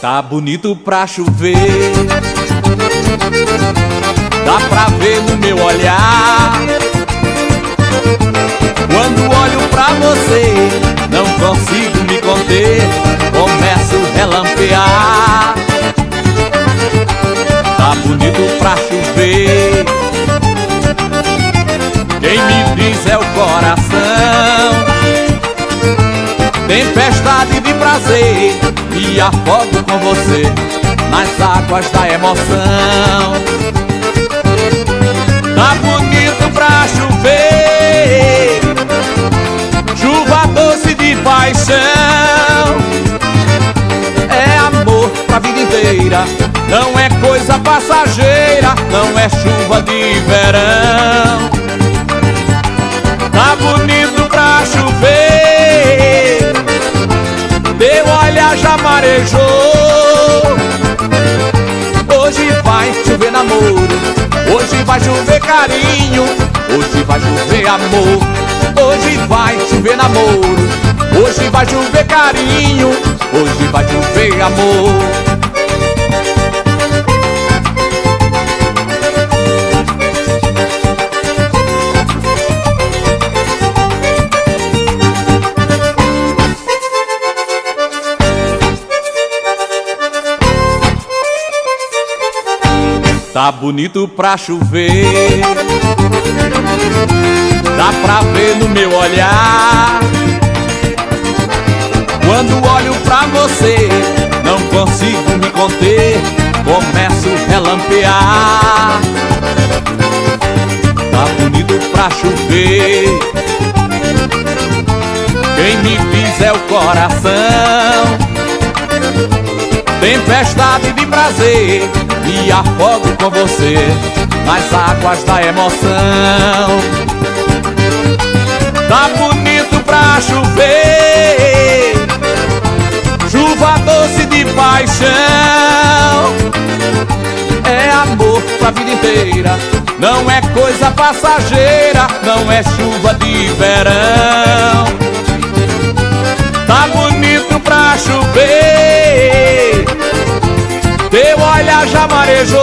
Tá bonito pra chover, dá pra ver no meu olhar. Quando olho pra você, não consigo me conter, começo a relampear. Tá bonito pra chover, quem me diz é o coração. Tempestade de prazer, me afogo com você nas águas da emoção. Tá bonito pra chover, chuva doce de paixão. É amor pra vida inteira, não é coisa passageira, não é chuva de verão. Tá bonito pra chover, teu olhar já marejou. Hoje vai chover namoro, hoje vai chover carinho, hoje vai chover amor. Hoje vai chover namoro, hoje vai chover carinho, hoje vai chover amor. Tá bonito pra chover, dá pra ver no meu olhar. Quando olho pra você, não consigo me conter, começo a relampear. Tá bonito pra chover, quem me diz é o coração. Tempestade de prazer, me afogo com você nas águas da emoção. Tá bonito pra chover, chuva doce de paixão. É amor pra vida inteira, não é coisa passageira, não é chuva de verão. Tá bonito pra chover, teu olhar já marejou.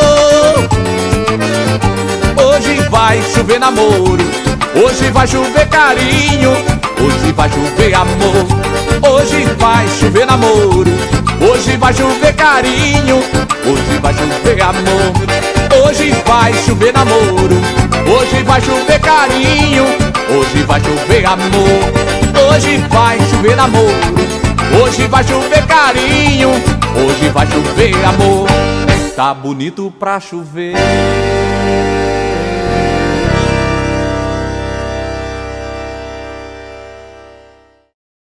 Hoje vai chover namoro, hoje vai chover carinho, hoje vai chover amor. Hoje vai chover namoro, hoje vai chover carinho, hoje vai chover amor. Hoje vai chover namoro, hoje vai chover carinho, hoje vai chover amor. Hoje vai chover namoro, hoje vai chover carinho, hoje vai chover amor. Tá bonito pra chover.